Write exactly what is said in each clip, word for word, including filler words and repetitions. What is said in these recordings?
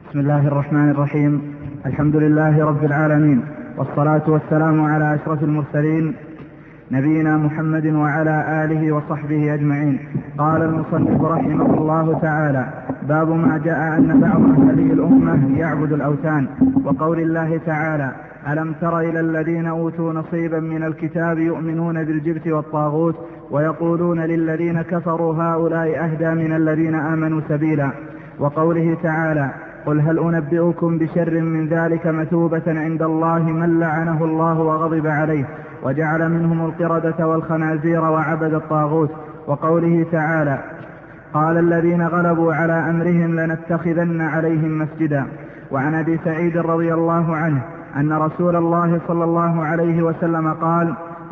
بسم الله الرحمن الرحيم. الحمد لله رب العالمين، والصلاة والسلام على أشرف المرسلين نبينا محمد وعلى آله وصحبه أجمعين. قال المصنف رحمه الله تعالى: باب ما جاء أن بعض هذه الأمة يعبد الأوثان، وقول الله تعالى: ألم تر إلى الذين أوتوا نصيبا من الكتاب يؤمنون بالجبت والطاغوت ويقولون للذين كفروا هؤلاء أهدى من الذين آمنوا سبيلا. وقوله تعالى: قل هل أنبئكم بشر من ذلك مثوبة عند الله من لعنه الله وغضب عليه وجعل منهم القردة والخنازير وعبد الطاغوت. وقوله تعالى: قال الذين غلبوا على أمرهم لنتخذن عليهم مسجدا. وعن أبي سعيد رضي الله عنه أن رسول الله صلى الله عليه وسلم قال: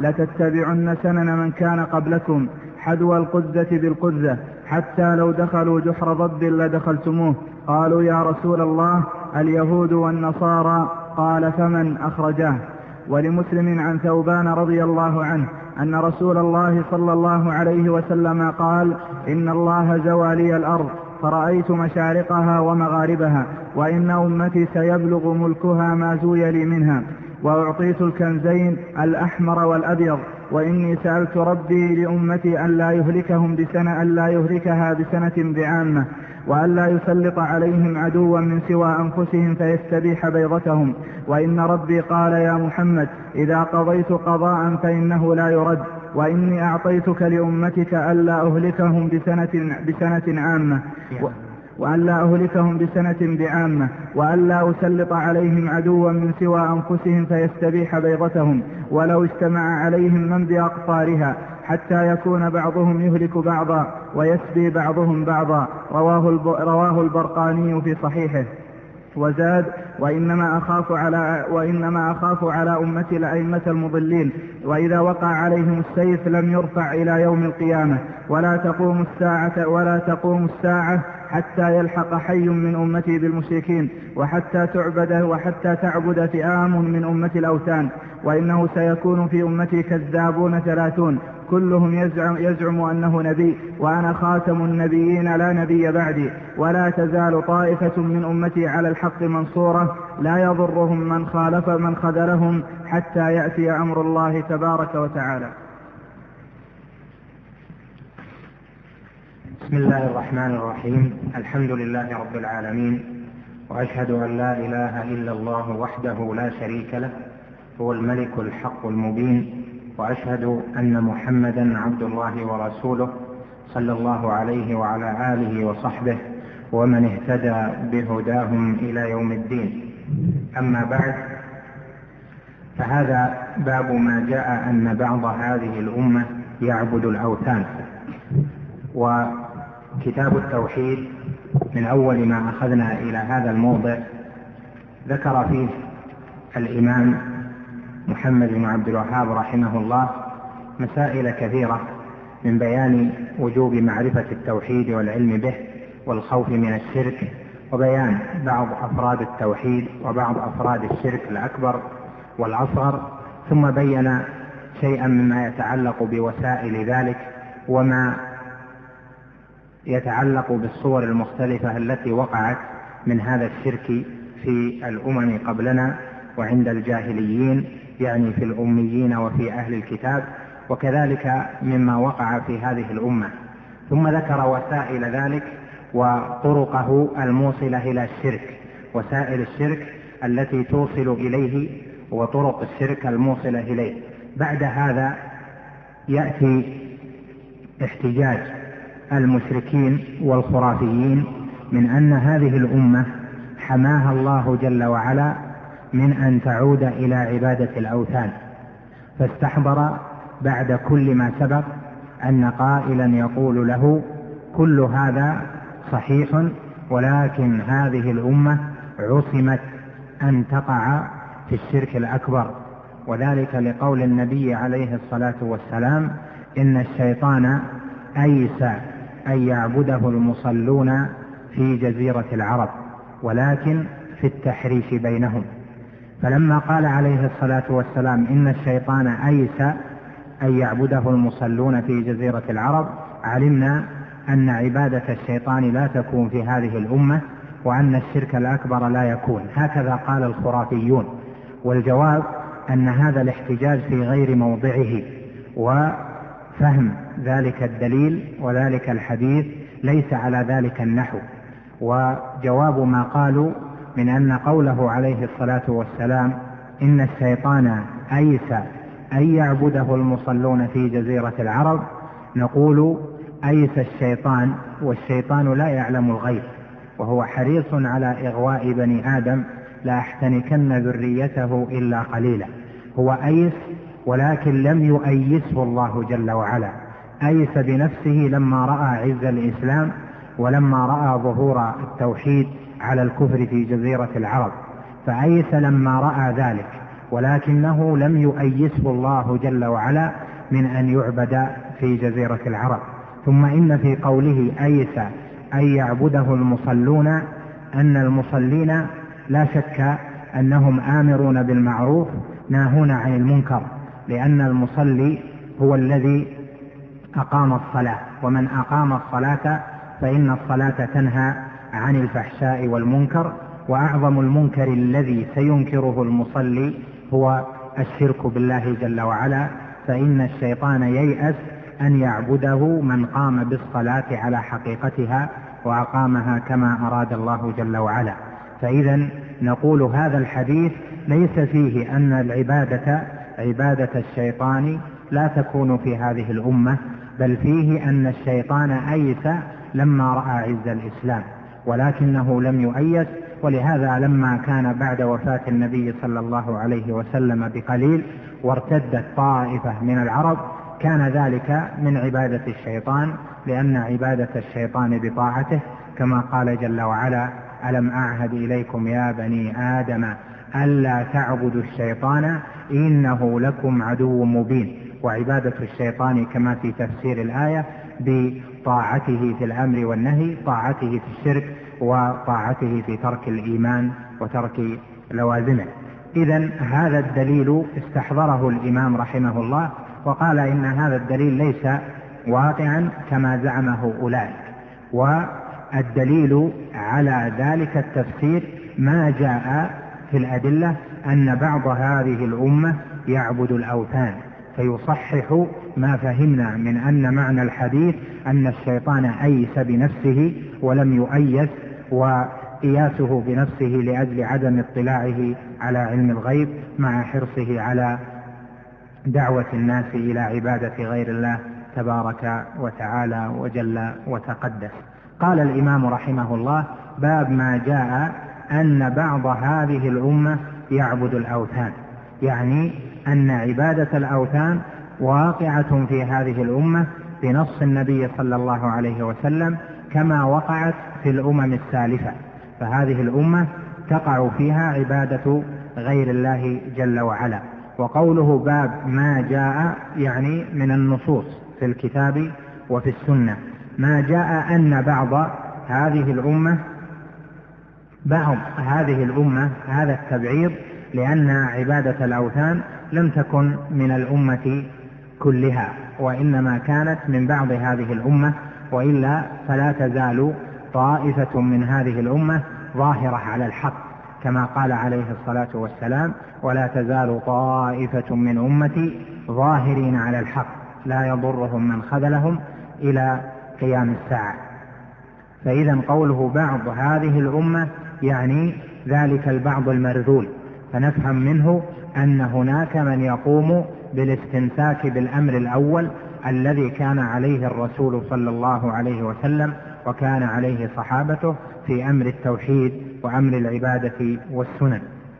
لتتبعن سنن من كان قبلكم حذو القذة بالقذة حتى لو دخلوا جحر ضب لدخلتموه. قالوا: يا رسول الله اليهود والنصارى؟ قال: فمن؟ أخرجاه. ولمسلم عن ثوبان رضي الله عنه أن رسول الله صلى الله عليه وسلم قال: إن الله زوى لي الأرض فرأيت مشارقها ومغاربها، وإن أمتي سيبلغ ملكها ما زوي لي منها، وأعطيت الكنزين الأحمر والأبيض، وإني سألت ربي لأمتي أن لا يهلكهم بسنة أن لا يهلكها بسنة بعامة، وأن لا يسلط عليهم عدوا من سوى أنفسهم فيستبيح بيضتهم. وإن ربي قال: يا محمد إذا قضيت قضاء فإنه لا يرد، وإني أعطيتك لأمتك ألا أهلكهم بسنة, بسنة عامة وأن لا أهلكهم بسنة بعامة، وأن لا أسلط عليهم عدوا من سوى أنفسهم فيستبيح بيضتهم، ولو اجتمع عليهم من بأقطارها، حتى يكون بعضهم يهلك بعضا ويسبي بعضهم بعضا. رواه, الب... رواه البرقاني في صحيحه. وزاد: وإنما أخاف على, وإنما أخاف على أمتي الأئمة المضلين، وإذا وقع عليهم السيف لم يرفع إلى يوم القيامة، ولا تقوم الساعة, ولا تقوم الساعة حتى يلحق حي من أمتي بالمشركين، وحتى تعبد, وحتى تعبد فئام من أمة الأوثان. وإنه سيكون في أمتي كذابون ثلاثون كلهم يزعم, يزعم أنه نبي، وأنا خاتم النبيين لا نبي بعدي، ولا تزال طائفة من أمتي على الحق منصورة لا يضرهم من خالف من خذلهم حتى يأتي أمر الله تبارك وتعالى. بسم الله الرحمن الرحيم. الحمد لله رب العالمين، وأشهد أن لا إله إلا الله وحده لا شريك له، هو الملك الحق المبين، وأشهد أن محمدا عبد الله ورسوله صلى الله عليه وعلى آله وصحبه ومن اهتدى بهداهم إلى يوم الدين. أما بعد، فهذا باب ما جاء أن بعض هذه الأمة يعبد الأوثان. وكتاب التوحيد من أول ما أخذنا إلى هذا الموضع ذكر فيه الإمام محمد بن عبد الوهاب رحمه الله مسائل كثيرة من بيان وجوب معرفة التوحيد والعلم به والخوف من الشرك، وبيان بعض أفراد التوحيد وبعض أفراد الشرك الأكبر والأصغر، ثم بين شيئا مما يتعلق بوسائل ذلك وما يتعلق بالصور المختلفة التي وقعت من هذا الشرك في الأمم قبلنا وعند الجاهليين، يعني في الأميين وفي أهل الكتاب، وكذلك مما وقع في هذه الأمة. ثم ذكر وسائل ذلك وطرقه الموصلة إلى الشرك، وسائل الشرك التي توصل إليه وطرق الشرك الموصلة إليه. بعد هذا يأتي احتجاج المشركين والخرافيين من أن هذه الأمة حماها الله جل وعلا من أن تعود إلى عبادة الأوثان، فاستحضر بعد كل ما سبق أن قائلا يقول له: كل هذا صحيح، ولكن هذه الأمة عصمت أن تقع في الشرك الأكبر، وذلك لقول النبي عليه الصلاة والسلام: إن الشيطان أيس أن يعبده المصلون في جزيرة العرب، ولكن في التحريش بينهم. فلما قال عليه الصلاة والسلام إن الشيطان أيس أن يعبده المصلون في جزيرة العرب، علمنا أن عبادة الشيطان لا تكون في هذه الأمة، وأن الشرك الأكبر لا يكون. هكذا قال الخرافيون. والجواب أن هذا الاحتجاج في غير موضعه، وفهم ذلك الدليل وذلك الحديث ليس على ذلك النحو. وجواب ما قالوا من أن قوله عليه الصلاة والسلام إن الشيطان أيس أن يعبده المصلون في جزيرة العرب، نقول أيس الشيطان، والشيطان لا يعلم الغيب، وهو حريص على إغواء بني آدم، لا أحتنكن ذريته إلا قليلا. هو أيس، ولكن لم يؤيسه الله جل وعلا. أيس بنفسه لما رأى عز الإسلام، ولما رأى ظهور التوحيد على الكفر في جزيرة العرب، فأيس لما رأى ذلك، ولكنه لم يؤيسه الله جل وعلا من أن يعبد في جزيرة العرب. ثم إن في قوله أيس أن يعبده المصلون أن المصلين لا شك أنهم آمرون بالمعروف ناهون عن المنكر، لأن المصلي هو الذي أقام الصلاة، ومن أقام الصلاة فإن الصلاة تنهى عن الفحشاء والمنكر. وأعظم المنكر الذي سينكره المصلي هو الشرك بالله جل وعلا، فإن الشيطان ييأس أن يعبده من قام بالصلاة على حقيقتها وأقامها كما أراد الله جل وعلا. فإذا نقول هذا الحديث ليس فيه أن العبادة عبادة الشيطان لا تكون في هذه الأمة، بل فيه أن الشيطان أيس لما رأى عز الإسلام، ولكنه لم يؤيس. ولهذا لما كان بعد وفاة النبي صلى الله عليه وسلم بقليل وارتدت طائفة من العرب، كان ذلك من عبادة الشيطان، لأن عبادة الشيطان بطاعته، كما قال جل وعلا ألم أعهد إليكم يا بني آدم ألا تعبدوا الشيطان إنه لكم عدو مبين. وعبادة الشيطان كما في تفسير الآية بطاعته في الأمر والنهي، طاعته في الشرك، وطاعته في ترك الإيمان وترك لوازمه. إذن هذا الدليل استحضره الإمام رحمه الله، وقال إن هذا الدليل ليس واقعا كما زعمه أولئك. والدليل على ذلك التفسير ما جاء في الأدلة أن بعض هذه الأمة يعبد الأوثان، فيصحح ما فهمنا من أن معنى الحديث أن الشيطان أيس بنفسه ولم يؤيس، وإياسه بنفسه لأجل عدم اطلاعه على علم الغيب، مع حرصه على دعوة الناس إلى عبادة غير الله تبارك وتعالى وجل وتقدس. قال الإمام رحمه الله باب ما جاء أن بعض هذه الأمة يعبد الأوثان، يعني أن عبادة الأوثان واقعة في هذه الأمة بنص النبي صلى الله عليه وسلم كما وقعت في الأمم السالفة، فهذه الأمة تقع فيها عبادة غير الله جل وعلا. وقوله باب ما جاء يعني من النصوص في الكتاب وفي السنة، ما جاء أن بعض هذه الأمة بعض هذه الأمة هذا التبعيض، لأن عبادة الأوثان لم تكن من الأمة كلها، وإنما كانت من بعض هذه الأمة، وإلا فلا تزال طائفة من هذه الأمة ظاهرة على الحق، كما قال عليه الصلاة والسلام ولا تزال طائفة من أمتي ظاهرين على الحق لا يضرهم من خذلهم إلى قيام الساعة. فإذا قوله بعض هذه الأمة يعني ذلك البعض المرذول، فنفهم منه أن هناك من يقوم بالاستمساك بالأمر الأول الذي كان عليه الرسول صلى الله عليه وسلم وكان عليه صحابته في أمر التوحيد وأمر العبادة والسنن.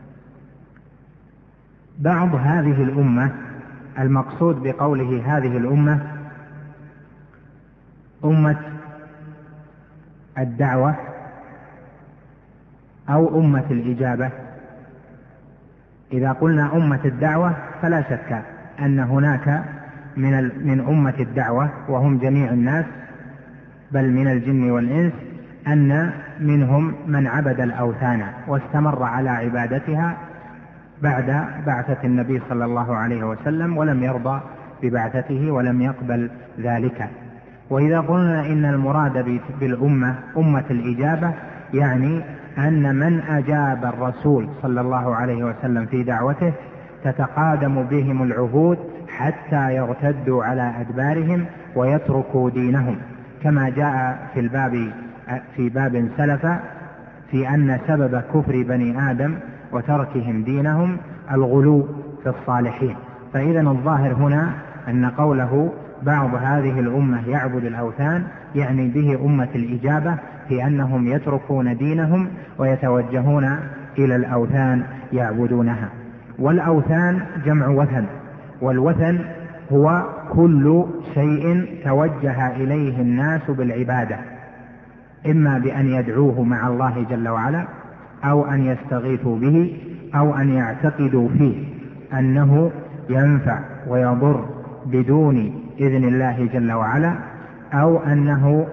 بعض هذه الأمة، المقصود بقوله هذه الأمة أمة الدعوة أو أمة الإجابة. إذا قلنا أمة الدعوة فلا شك أن هناك من من أمة الدعوة وهم جميع الناس بل من الجن والإنس، أن منهم من عبد الأوثان واستمر على عبادتها بعد بعثة النبي صلى الله عليه وسلم ولم يرضى ببعثته ولم يقبل ذلك. وإذا قلنا إن المراد بالأمة أمة الإجابة يعني أن من أجاب الرسول صلى الله عليه وسلم في دعوته تتقادم بهم العهود حتى يرتدوا على أدبارهم ويتركوا دينهم، كما جاء في الباب في باب سلف في أن سبب كفر بني آدم وتركهم دينهم الغلو في الصالحين. فإذا الظاهر هنا أن قوله بعض هذه الأمة يعبد الأوثان يعني به أمة الإجابة، في أنهم يتركون دينهم ويتوجهون إلى الأوثان يعبدونها. والأوثان جمع وثن، والوثن هو كل شيء توجه إليه الناس بالعبادة، إما بأن يدعوه مع الله جل وعلا، أو أن يستغيثوا به، أو أن يعتقدوا فيه أنه ينفع ويضر بدون إذن الله جل وعلا، أو أنه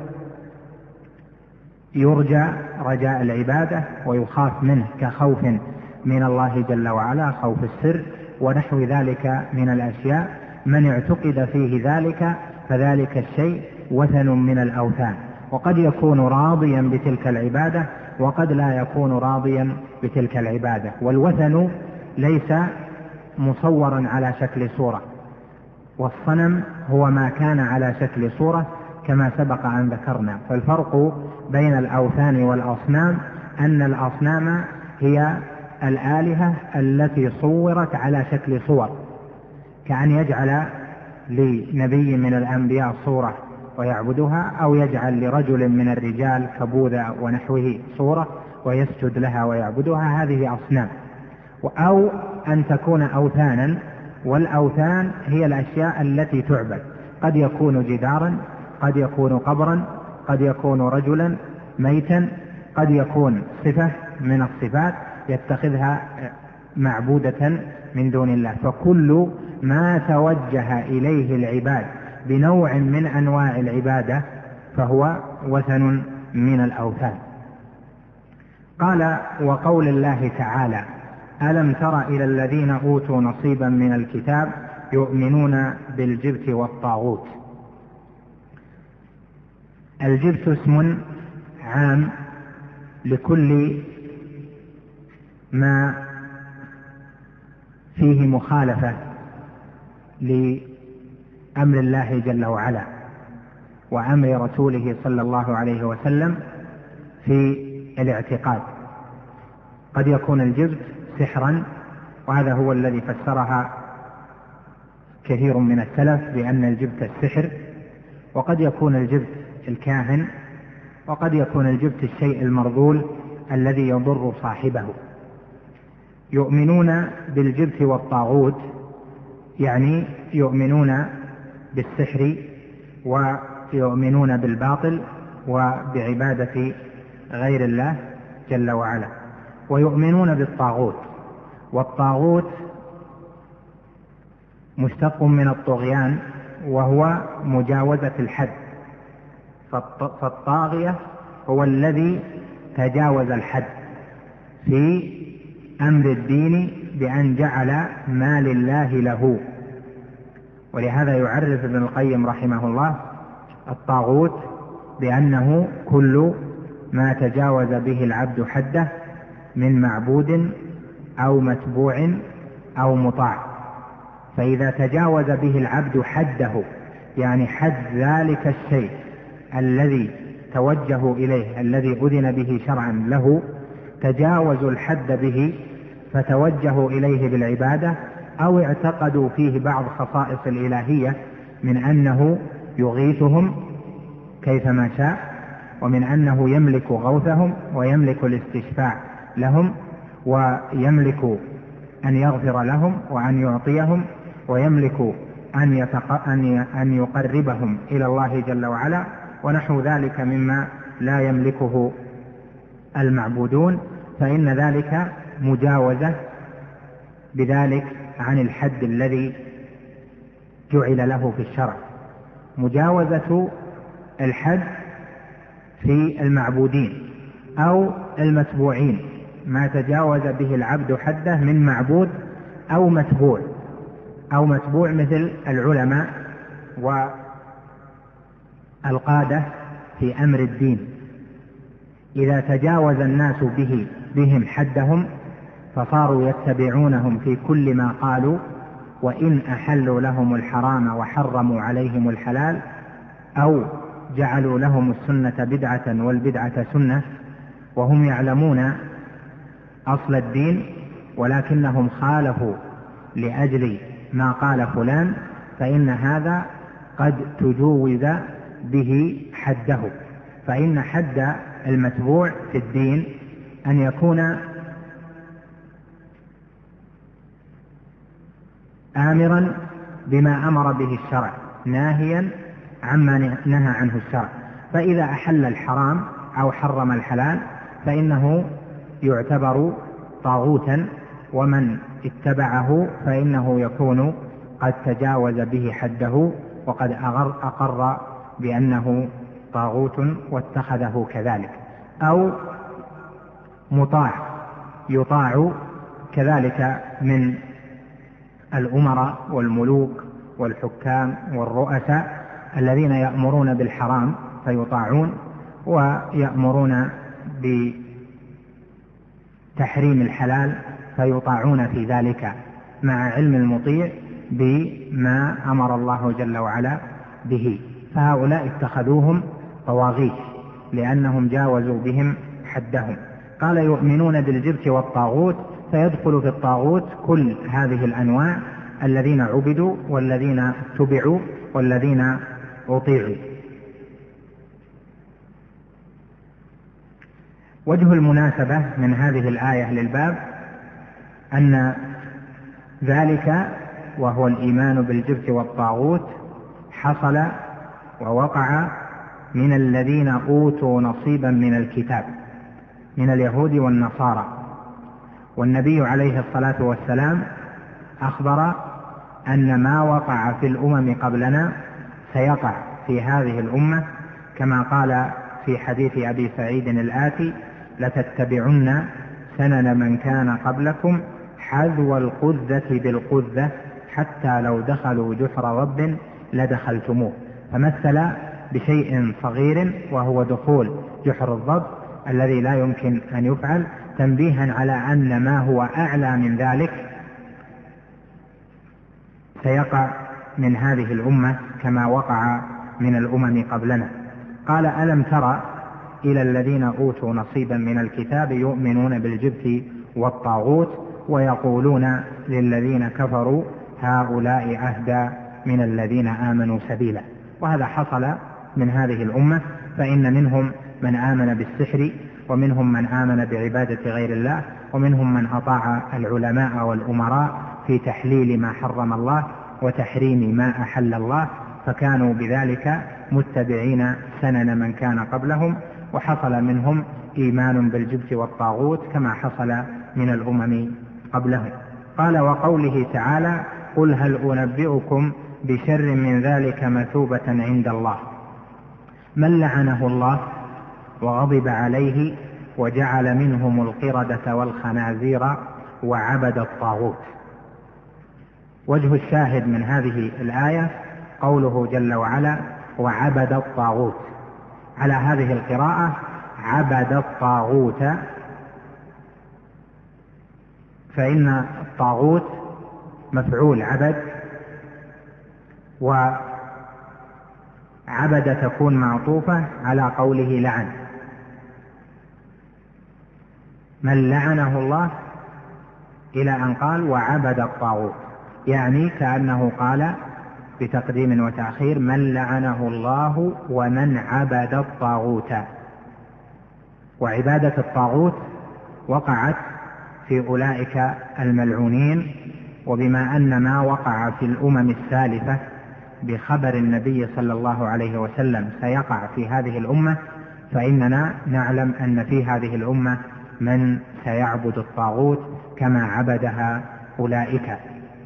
يرجى رجاء العبادة ويخاف منه كخوف من الله جل وعلا، خوف السر ونحو ذلك من الأشياء. من اعتقد فيه ذلك فذلك الشيء وثن من الأوثان، وقد يكون راضيا بتلك العبادة وقد لا يكون راضيا بتلك العبادة. والوثن ليس مصورا على شكل صورة، والصنم هو ما كان على شكل صورة كما سبق أن ذكرنا. فالفرق بين الأوثان والأصنام أن الأصنام هي الآلهة التي صورت على شكل صور، كأن يجعل لنبي من الأنبياء صورة ويعبدها، أو يجعل لرجل من الرجال كبوذا ونحوه صورة ويسجد لها ويعبدها، هذه أصنام. أو أن تكون أوثانا، والأوثان هي الأشياء التي تعبد، قد يكون جدارا، قد يكون قبرا، قد يكون رجلا ميتا، قد يكون صفة من الصفات يتخذها معبودة من دون الله. فكل ما توجه إليه العباد بنوع من أنواع العبادة فهو وثن من الأوثان. قال: وقول الله تعالى: ألم تر إلى الذين أوتوا نصيبا من الكتاب يؤمنون بالجبت والطاغوت. الجبت اسم عام لكل ما فيه مخالفة لأمر الله جل وعلا وأمر رسوله صلى الله عليه وسلم في الاعتقاد. قد يكون الجبت سحرا، وهذا هو الذي فسرها كثير من السلف بأن الجبت السحر، وقد يكون الجبت الكاهن، وقد يكون الجبت الشيء المرذول الذي يضر صاحبه. يؤمنون بالجبت والطاغوت يعني يؤمنون بالسحر ويؤمنون بالباطل وبعبادة غير الله جل وعلا، ويؤمنون بالطاغوت. والطاغوت مشتق من الطغيان وهو مجاوزة الحد، فالطاغية هو الذي تجاوز الحد في أمر الدين بأن جعل ما لله له. ولهذا يعرف ابن القيم رحمه الله الطاغوت بأنه كل ما تجاوز به العبد حده من معبود أو متبوع أو مطاع. فإذا تجاوز به العبد حده يعني حد ذلك الشيء الذي توجهوا إليه الذي أذن به شرعا له، تجاوزوا الحد به فتوجهوا إليه بالعبادة، أو اعتقدوا فيه بعض خصائص الإلهية من أنه يغيثهم كيفما شاء، ومن أنه يملك غوثهم ويملك الاستشفاع لهم، ويملك أن يغفر لهم وأن يعطيهم، ويملك أن, يتق... أن يقربهم إلى الله جل وعلا، ونحو ذلك مما لا يملكه المعبودون. فإن ذلك مجاوزة بذلك عن الحد الذي جعل له في الشرع. مجاوزة الحد في المعبودين أو المتبوعين، ما تجاوز به العبد حده من معبود أو متبوع، أو متبوع مثل العلماء والقادة في أمر الدين، إذا تجاوز الناس به بهم حدهم فصاروا يتبعونهم في كل ما قالوا، وإن أحلوا لهم الحرام وحرموا عليهم الحلال، أو جعلوا لهم السنة بدعة والبدعة سنة، وهم يعلمون أصل الدين ولكنهم خالفوا لأجل ما قال فلان، فإن هذا قد تجوز به حده. فإن حد المتبوع في الدين أن يكون آمرا بما أمر به الشرع ناهيا عما نهى عنه الشرع. فإذا أحل الحرام أو حرم الحلال فإنه يعتبر طاغوتا، ومن اتبعه فإنه يكون قد تجاوز به حده وقد أقر بأنه طاغوت واتخذه كذلك. أو مطاع يطاع كذلك من الأمراء والملوك والحكام والرؤساء الذين يأمرون بالحرام فيطاعون، ويأمرون بتحريم الحلال فيطاعون في ذلك، مع علم المطيع بما أمر الله جل وعلا به. فهؤلاء اتخذوهم طواغيت لأنهم جاوزوا بهم حدهم. قال يؤمنون بالجبت والطاغوت، فيدخل في الطاغوت كل هذه الأنواع: الذين عبدوا والذين اتبعوا والذين أطيعوا. وجه المناسبة من هذه الآية للباب أن ذلك وهو الإيمان بالجبت والطاغوت حصل ووقع من الذين أوتوا نصيبا من الكتاب من اليهود والنصارى، والنبي عليه الصلاة والسلام أخبر أن ما وقع في الأمم قبلنا سيقع في هذه الأمة، كما قال في حديث أبي سعيد الآتي: لتتبعن سنن من كان قبلكم حذو القذة بالقذة حتى لو دخلوا جحر رب لدخلتموه. فمثل بشيء صغير وهو دخول جحر الضب الذي لا يمكن أن يفعل، تنبيها على أن ما هو أعلى من ذلك سيقع من هذه الأمة كما وقع من الأمم قبلنا. قال: ألم ترى إلى الذين أوتوا نصيبا من الكتاب يؤمنون بالجبت والطاغوت ويقولون للذين كفروا هؤلاء أهدى من الذين آمنوا سبيلا. وهذا حصل من هذه الأمة، فإن منهم من آمن بالسحر، ومنهم من آمن بعبادة غير الله، ومنهم من أطاع العلماء والأمراء في تحليل ما حرم الله وتحريم ما أحل الله، فكانوا بذلك متبعين سنن من كان قبلهم، وحصل منهم إيمان بالجبت والطاغوت كما حصل من الأمم قبلهم. قال: وقوله تعالى: قل هل أنبئكم بشر من ذلك مثوبة عند الله من لعنه الله وغضب عليه وجعل منهم القردة والخنازير وعبد الطاغوت. وجه الشاهد من هذه الآية قوله جل وعلا: وعبد الطاغوت. على هذه القراءة عبد الطاغوت، فإن الطاغوت مفعول عبد، وعبد تكون معطوفة على قوله لعن. من لعنه الله إلى أن قال وعبد الطاغوت، يعني كأنه قال بتقديم وتأخير: من لعنه الله ومن عبد الطاغوت. وعبادة الطاغوت وقعت في أولئك الملعونين، وبما أن ما وقع في الأمم السالفة بخبر النبي صلى الله عليه وسلم سيقع في هذه الأمة، فإننا نعلم أن في هذه الأمة من سيعبد الطاغوت كما عبدها أولئك.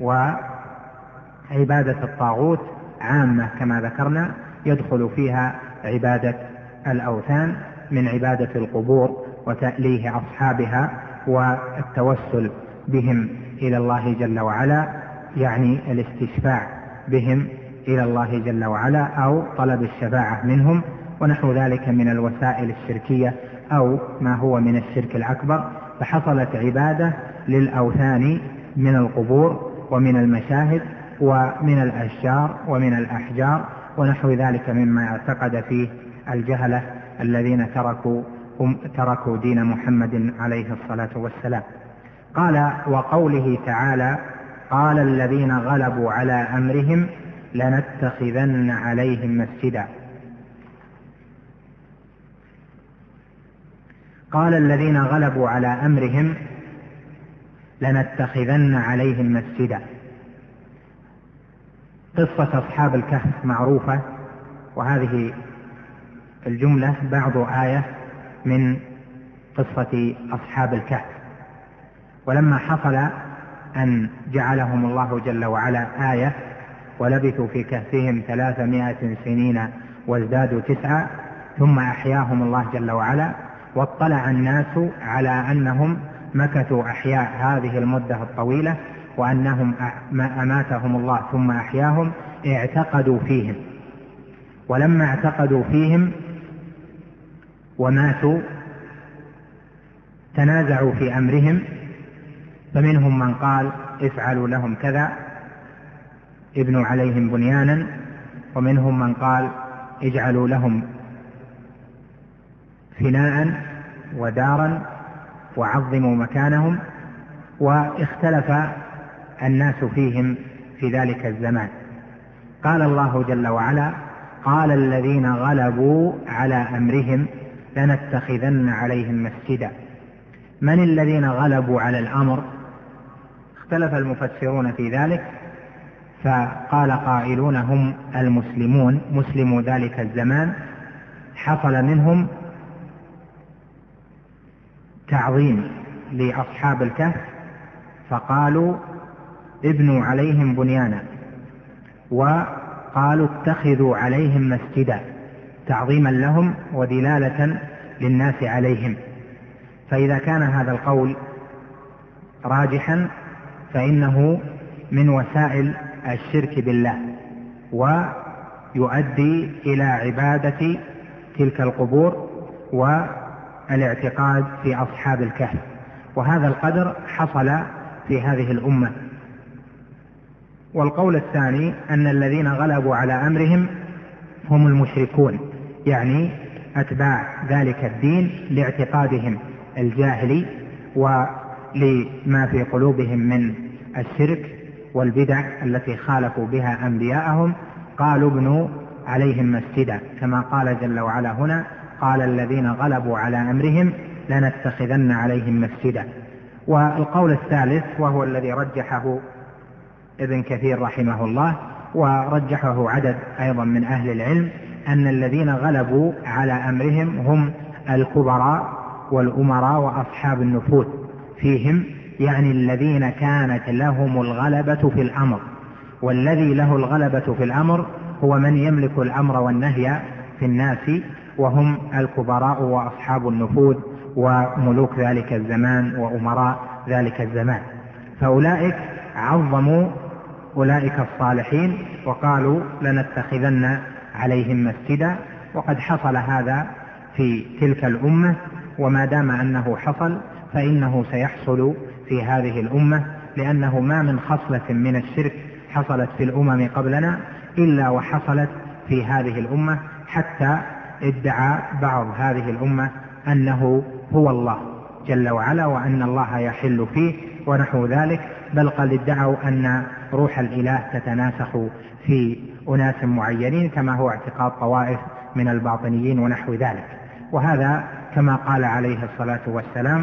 وعبادة الطاغوت عامة كما ذكرنا، يدخل فيها عبادة الأوثان من عبادة القبور وتأليه أصحابها والتوسل بهم إلى الله جل وعلا، يعني الاستشفاع بهم إلى الله جل وعلا أو طلب الشفاعة منهم، ونحو ذلك من الوسائل الشركية أو ما هو من الشرك الأكبر، فحصلت عبادة للأوثان من القبور ومن المشاهد ومن الأشجار ومن الأحجار ونحو ذلك مما اعتقد فيه الجهلة الذين تركوا, تركوا دين محمد عليه الصلاة والسلام. قال: وقوله تعالى: قال الذين غلبوا على أمرهم لنتخذن عليهم مسجدا. قال الذين غلبوا على أمرهم لنتخذن عليهم مسجدا. قصة أصحاب الكهف معروفة، وهذه الجملة بعض آية من قصة أصحاب الكهف. ولما حصل أن جعلهم الله جل وعلا آية ولبثوا في كهفهم ثلاثمائة سنين وازدادوا تسعة ثم أحياهم الله جل وعلا، واطلع الناس على أنهم مكثوا أحياء هذه المدة الطويلة وأنهم أماتهم الله ثم أحياهم، اعتقدوا فيهم. ولما اعتقدوا فيهم وماتوا تنازعوا في أمرهم، فمنهم من قال: افعلوا لهم كذا، ابنوا عليهم بنيانا، ومنهم من قال: اجعلوا لهم فناء ودارا وعظموا مكانهم. واختلف الناس فيهم في ذلك الزمان. قال الله جل وعلا: قال الذين غلبوا على أمرهم لنتخذن عليهم مسجدا. من الذين غلبوا على الأمر؟ اختلف المفسرون في ذلك، فقال قائلون: هم المسلمون، مسلموا ذلك الزمان، حصل منهم تعظيم لأصحاب الكهف فقالوا: ابنوا عليهم بنيانا، وقالوا: اتخذوا عليهم مسجدا، تعظيما لهم ودلالة للناس عليهم. فإذا كان هذا القول راجحا فإنه من وسائل الشرك بالله، ويؤدي إلى عبادة تلك القبور والاعتقاد في أصحاب الكهف. وهذا القدر حصل في هذه الأمة. والقول الثاني أن الذين غلبوا على أمرهم هم المشركون، يعني أتباع ذلك الدين لاعتقادهم الجاهلي ولما في قلوبهم من الشرك والبدع التي خالفوا بها أنبياءهم، قالوا: ابنوا عليهم مسجدا، كما قال جل وعلا هنا: قال الذين غلبوا على أمرهم لنتخذن عليهم مسجدا. والقول الثالث وهو الذي رجحه ابن كثير رحمه الله ورجحه عدد أيضا من أهل العلم، أن الذين غلبوا على أمرهم هم الكبراء والأمراء وأصحاب النفوذ فيهم، يعني الذين كانت لهم الغلبة في الأمر. والذي له الغلبة في الأمر هو من يملك الأمر والنهي في الناس، وهم الكبراء وأصحاب النفوذ وملوك ذلك الزمان وأمراء ذلك الزمان. فأولئك عظموا أولئك الصالحين وقالوا: لنتخذن عليهم مسجدا. وقد حصل هذا في تلك الأمة، وما دام أنه حصل فإنه سيحصل في هذه الأمة، لأنه ما من خصلة من الشرك حصلت في الأمم قبلنا إلا وحصلت في هذه الأمة، حتى ادعى بعض هذه الأمة أنه هو الله جل وعلا وأن الله يحل فيه ونحو ذلك، بل قد ادعوا أن روح الإله تتناسخ في أناس معينين، كما هو اعتقاد طوائف من الباطنيين ونحو ذلك. وهذا كما قال عليه الصلاة والسلام: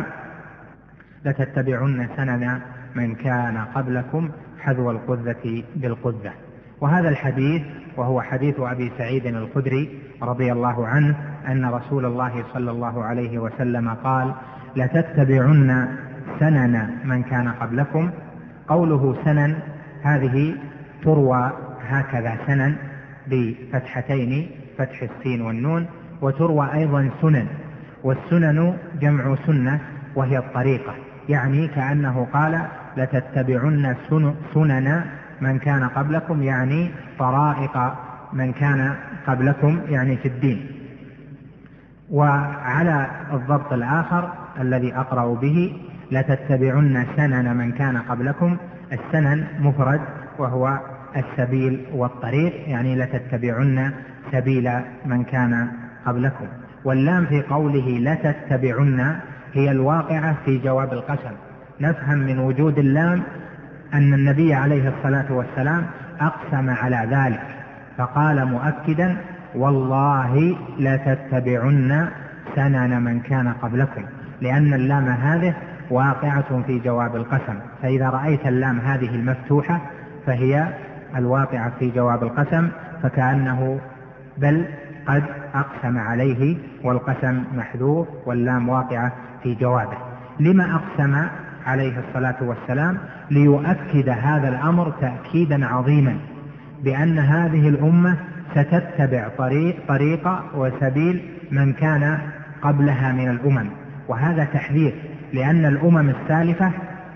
لتتبعن سنن من كان قبلكم حذو القذة بالقذة. وهذا الحديث وهو حديث أبي سعيد الخدري رضي الله عنه أن رسول الله صلى الله عليه وسلم قال: لتتبعن سنن من كان قبلكم. قوله سنن هذه تروى هكذا سنن بفتحتين، فتح السين والنون، وتروى أيضا سنن، والسنن جمع سنة وهي الطريقة، يعني كأنه قال: لتتبعن سنن من كان قبلكم، يعني طرائق من كان قبلكم، يعني في الدين. وعلى الضبط الآخر الذي أقرأ به: لتتبعن سنن من كان قبلكم. السنن مفرد وهو السبيل والطريق، يعني لتتبعن سبيل من كان قبلكم. واللام في قوله لتتبعن هي الواقعة في جواب القسم. نفهم من وجود اللام أن النبي عليه الصلاة والسلام أقسم على ذلك، فقال مؤكدا: والله لتتبعن سنن من كان قبلكم، لأن اللام هذه واقعة في جواب القسم. فإذا رأيت اللام هذه المفتوحة فهي الواقعة في جواب القسم، فكأنه بل قد أقسم عليه والقسم محذوف واللام واقعة في جوابه. لما أقسم عليه الصلاة والسلام؟ ليؤكد هذا الأمر تأكيدا عظيما بأن هذه الأمة ستتبع طريق طريقة وسبيل من كان قبلها من الأمم. وهذا تحذير، لأن الأمم السالفة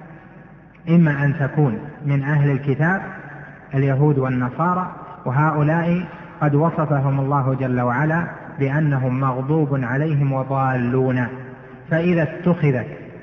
إما أن تكون من أهل الكتاب اليهود والنصارى، وهؤلاء قد وصفهم الله جل وعلا بأنهم مغضوب عليهم وضالون. فإذا اتخذت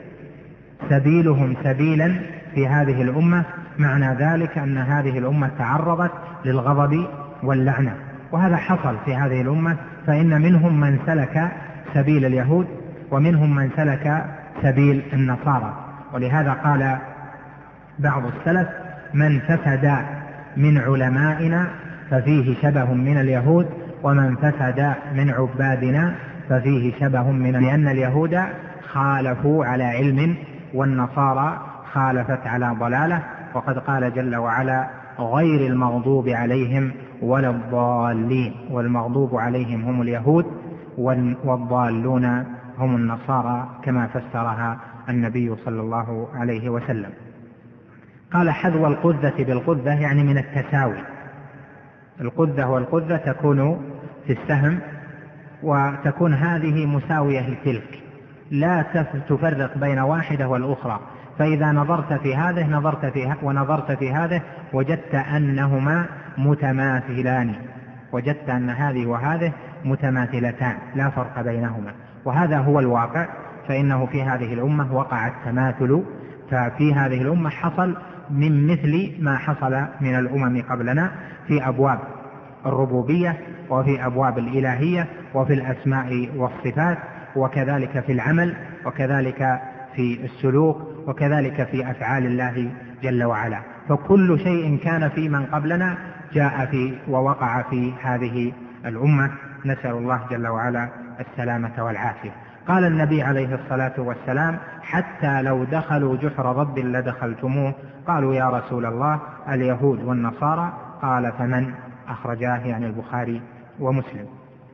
سبيلهم سبيلا في هذه الأمة معنى ذلك أن هذه الأمة تعرضت للغضب واللعنة، وهذا حصل في هذه الأمة. فإن منهم من سلك سبيل اليهود ومنهم من سلك سبيل النصارى. ولهذا قال بعض السلف: من فسد من علمائنا ففيه شبه من اليهود، ومن فسد من عبادنا ففيه شبه من، لأن اليهود خالفوا على علم والنصارى خالفت على ضلالة. وقد قال جل وعلا: غير المغضوب عليهم ولا الضالين. والمغضوب عليهم هم اليهود والضالون هم النصارى، كما فسرها النبي صلى الله عليه وسلم. قال: حذو القذة بالقذة، يعني من التساوي. القذة والقذة تكون في السهم، وتكون هذه مساوية لتلك، لا تفرق بين واحدة والأخرى. فإذا نظرت في هذه نظرت في ونظرت في هذه وجدت أنهما متماثلان، وجدت أن هذه وهذه متماثلتان لا فرق بينهما. وهذا هو الواقع، فإنه في هذه الأمة وقع التماثل. ففي هذه الأمة حصل من مثل ما حصل من الأمم قبلنا في أبواب الربوبية وفي أبواب الإلهية وفي الأسماء والصفات، وكذلك في العمل، وكذلك في السلوك، وكذلك في أفعال الله جل وعلا. فكل شيء كان في من قبلنا جاء في ووقع في هذه الأمة، نسأل الله جل وعلا السلامة والعافية. قال النبي عليه الصلاة والسلام: حتى لو دخلوا جحر ضب لدخلتموه. قالوا: يا رسول الله اليهود والنصارى؟ قال: فمن؟ أخرجاه يعني البخاري ومسلم.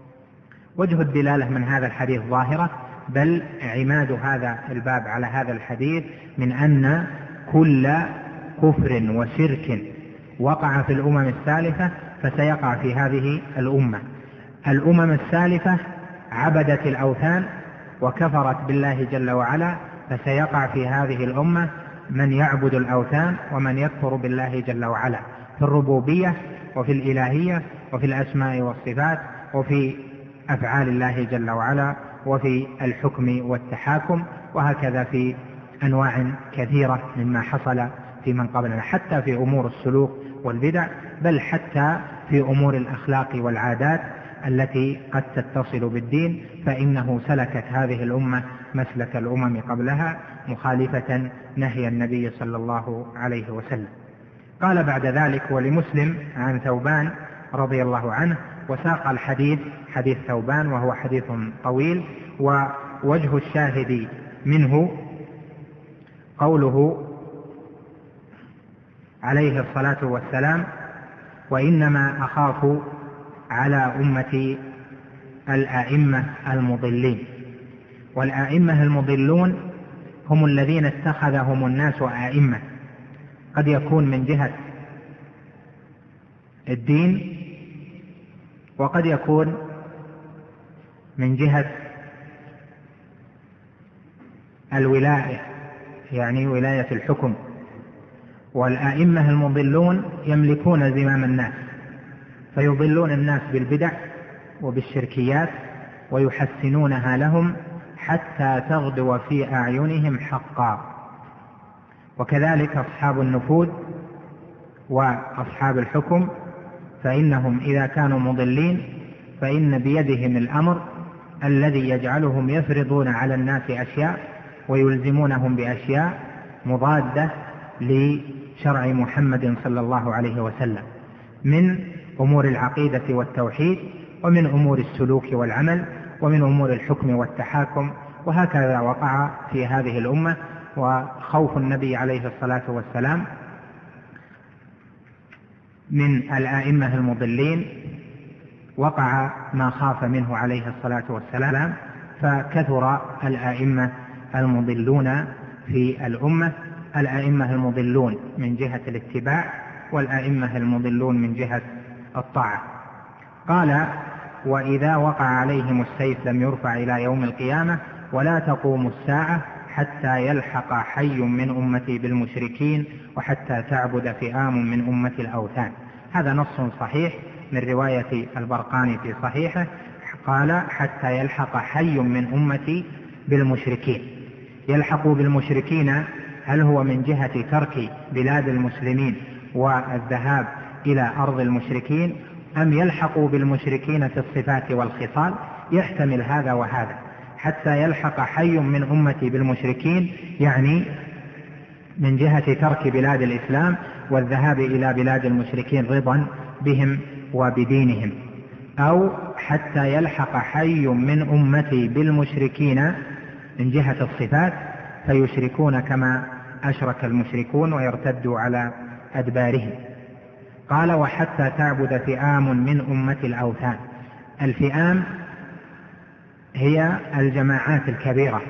وجه الدلالة من هذا الحديث ظاهرة، بل عماد هذا الباب على هذا الحديث من أن كل كفر وشرك وقع في الأمم السالفة فسيقع في هذه الأمة. الأمم السالفة عبدت الأوثان وكفرت بالله جل وعلا، فسيقع في هذه الأمة من يعبد الأوثان ومن يكفر بالله جل وعلا في الربوبية وفي الإلهية وفي الأسماء والصفات وفي أفعال الله جل وعلا وفي الحكم والتحاكم، وهكذا في أنواع كثيرة مما حصل في من قبلنا، حتى في أمور السلوك والبدع، بل حتى في أمور الأخلاق والعادات التي قد تتصل بالدين. فإنه سلكت هذه الأمة مسلك الأمم قبلها مخالفة نهي النبي صلى الله عليه وسلم. قال بعد ذلك: ولمسلم عن ثوبان رضي الله عنه. وساق الحديث حديث ثوبان وهو حديث طويل، ووجه الشاهد منه قوله عليه الصلاة والسلام: وإنما أخاف على أمتي الأئمة المضلين. والأئمة المضلون هم الذين اتخذهم الناس أئمة، قد يكون من جهة الدين وقد يكون من جهة الولاية، يعني ولاية الحكم. والأئمة المضلون يملكون زمام الناس، فيضلون الناس بالبدع وبالشركيات ويحسنونها لهم حتى تغدو في أعينهم حقا. وكذلك أصحاب النفوذ وأصحاب الحكم، فإنهم إذا كانوا مضلين فإن بيدهم الأمر الذي يجعلهم يفرضون على الناس أشياء ويلزمونهم بأشياء مضادة لشرع محمد صلى الله عليه وسلم من أمور العقيدة والتوحيد، ومن أمور السلوك والعمل، ومن أمور الحكم والتحاكم. وهكذا وقع في هذه الأمة. وخوف النبي عليه الصلاة والسلام من الآئمة المضلين وقع ما خاف منه عليه الصلاة والسلام، فكثر الآئمة المضلون في الأمة، الآئمة المضلون من جهة الاتباع، والآئمة المضلون من جهة الطاعة. قال: وإذا وقع عليهم السيف لم يرفع إلى يوم القيامة ولا تقوم الساعة حتى يلحق حي من أمتي بالمشركين وحتى تعبد فئام من أمتي الأوثان. هذا نص صحيح من رواية البرقاني في صحيحه، قال: حتى يلحق حي من أمتي بالمشركين. يلحق بالمشركين هل هو من جهة ترك بلاد المسلمين والذهاب إلى أرض المشركين، أم يلحق بالمشركين في الصفات والخصال؟ يحتمل هذا وهذا. حتى يلحق حي من أمتي بالمشركين يعني من جهة ترك بلاد الإسلام والذهاب إلى بلاد المشركين رضا بهم وبدينهم، أو حتى يلحق حي من أمتي بالمشركين من جهة الصفات فيشركون كما أشرك المشركون ويرتدوا على أدبارهم. قال: وحتى تعبد فئام من أمتي الأوثان. الفئام هي الجماعات الكبيرة.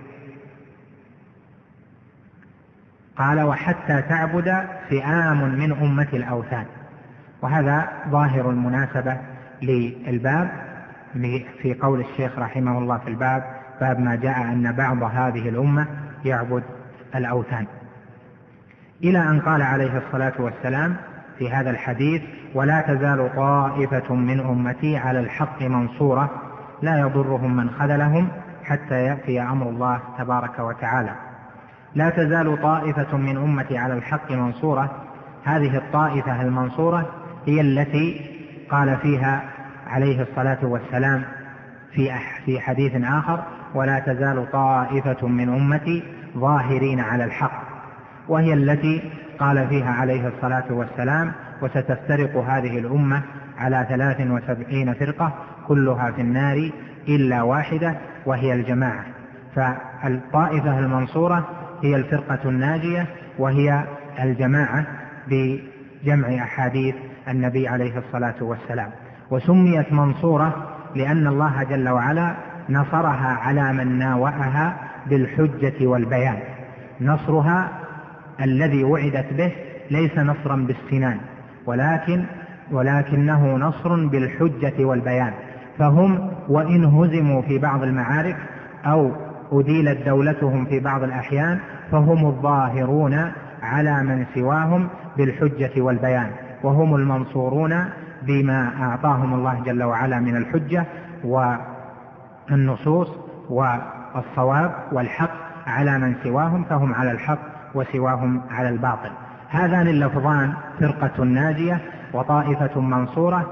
قال: وحتى تعبد فئام من أمتي الأوثان. وهذا ظاهر المناسبة للباب في قول الشيخ رحمه الله في الباب: باب ما جاء أن بعض هذه الأمة يعبد الأوثان، إلى أن قال عليه الصلاة والسلام في هذا الحديث: ولا تزال طائفة من أمتي على الحق منصورة لا يضرهم من خذلهم حتى يأتي أمر الله تبارك وتعالى. لا تزال طائفة من أمتي على الحق منصورة. هذه الطائفة المنصورة هي التي قال فيها عليه الصلاة والسلام في حديث آخر: ولا تزال طائفة من أمتي ظاهرين على الحق، وهي التي قال فيها عليه الصلاة والسلام: وستفترق هذه الأمة على ثلاث وسبعين فرقة كلها في النار إلا واحدة وهي الجماعة. فالطائفة المنصورة هي الفرقة الناجية، وهي الجماعة بجمع أحاديث النبي عليه الصلاة والسلام. وسميت منصورة لأن الله جل وعلا نصرها على من ناوأها بالحجة والبيان. نصرها الذي وعدت به ليس نصرا بالسنان، ولكن ولكنه نصر بالحجة والبيان. فهم وإن هزموا في بعض المعارك أو أديلت دولتهم في بعض الأحيان فهم الظاهرون على من سواهم بالحجة والبيان، وهم المنصورون بما أعطاهم الله جل وعلا من الحجة والنصوص والصواب والحق على من سواهم، فهم على الحق وسواهم على الباطل. هذان اللفظان فرقة ناجية وطائفة منصورة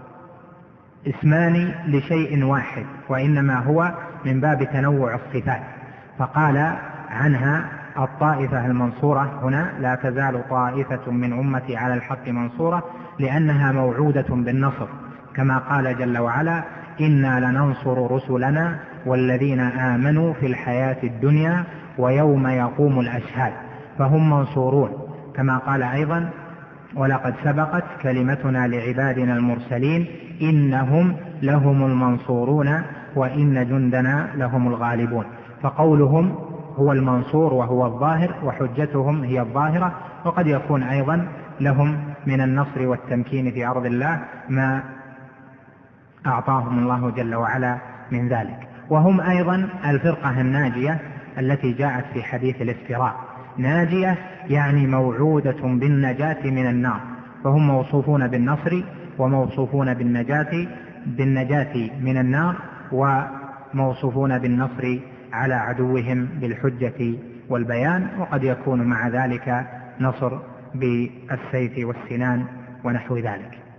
اسمان لشيء واحد، وإنما هو من باب تنوع الصفات. فقال عنها الطائفة المنصورة هنا: لا تزال طائفة من أمتي على الحق منصورة، لأنها موعودة بالنصر، كما قال جل وعلا: إنا لننصر رسلنا والذين آمنوا في الحياة الدنيا ويوم يقوم الأشهاد. فهم منصورون، كما قال أيضا: ولقد سبقت كلمتنا لعبادنا المرسلين إنهم لهم المنصورون وإن جندنا لهم الغالبون. فقولهم هو المنصور وهو الظاهر، وحجتهم هي الظاهرة، وقد يكون أيضا لهم من النصر والتمكين في أرض الله ما أعطاهم الله جل وعلا من ذلك. وهم أيضا الفرقة الناجية التي جاءت في حديث الافتراء. ناجية يعني موعودة بالنجاة من النار، فهم موصوفون بالنصر وموصوفون بالنجاة بالنجاة من النار، وموصوفون بالنصر على عدوهم بالحجة والبيان، وقد يكون مع ذلك نصر بالسيف والسنان ونحو ذلك.